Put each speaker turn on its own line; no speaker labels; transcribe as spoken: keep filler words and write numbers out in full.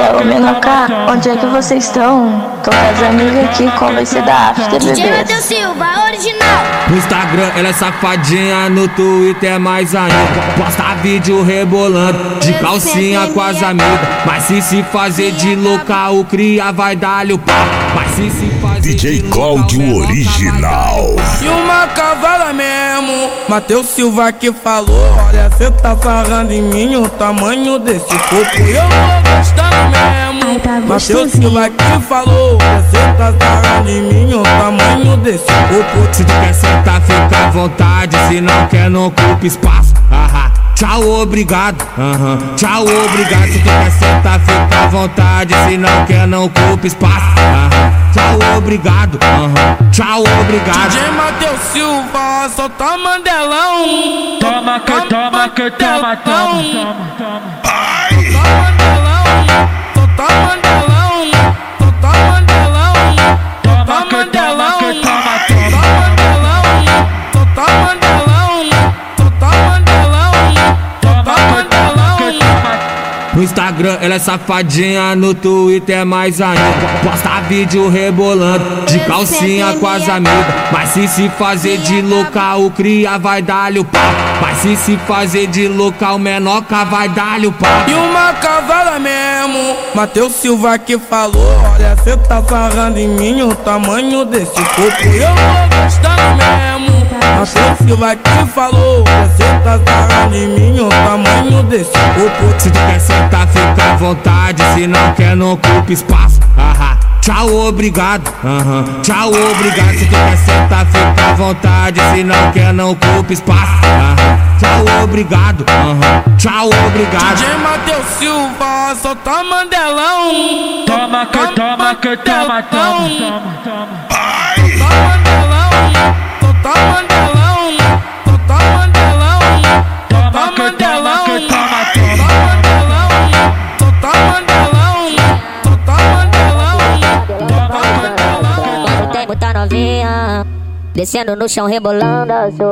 Alô, Menoká, onde é que vocês estão? Tô com as amigas aqui, qual vai ser da after,
D J
bebês?
Matheus Silva, original.
No Instagram ela é safadinha, no Twitter é mais ainda. Posta vídeo rebolando, de calcinha com as amigas. Mas se se fazer de louca, o cria vai dar-lhe o pau. Mas se se fazer
D J
de louca,
Cláudio original.
E uma cavala mesmo, Matheus Silva que falou. Olha, cê tá sarrando em mim o tamanho desse corpo. E eu tô gostando mesmo. Matheus Silva que falou. Olha, cê tá sarrando em mim o tamanho desse corpo.
Se tu quer sentar, fica à vontade. Se não quer, não ocupa espaço. Aham. Tchau, obrigado. Aham. Tchau, obrigado. Se tu quer sentar, fica à vontade. Se não quer, não ocupa espaço. Aham. Tchau, obrigado. Aham. Tchau, obrigado.
D J Matheus Silva, solta Mandelão.
Toma que toma que toma, toma, toma, toma.
Solta Mandelão, solta Mandelão, solta Mandelão, solta Mandelão, solta Mandelão, solta Mandelão, solta Mandelão, solta Mandelão.
No Instagram ela é safadinha, no Twitter é mais ainda. Posta vídeo rebolando, de calcinha com as amigas. Mas se se fazer de louca, o cria vai dar-lhe o pau. Mas se se fazer de louca, o menoca vai dar-lhe o pau.
E uma cavala mesmo, Matheus Silva que falou. Olha, cê tá sarrando em mim o tamanho desse corpo. E eu tô gostando mesmo. Matheus Silva que falou. Olha, cê tá sarrando em mim o tamanho desse corpo.
Se tu quer sentar, fica à vontade. Se não quer, não ocupa espaço. Aham. Tchau, obrigado. Aham. Tchau, obrigado. Se tu quer sentar, fica à vontade. Se não quer, não ocupa espaço. Aham. Tchau, obrigado. Aham. Tchau, obrigado.
D J Matheus Silva, solta Mandelão.
Toma que toma que toma, toma, toma, toma.
Solta Mandelão, solta Mandelão, solta Mandelão, solta Mandelão,
que toma,
solta Mandelão, solta Mandelão, solta Mandelão, solta Mandelão.
Tem muita novinha descendo no chão rebolando.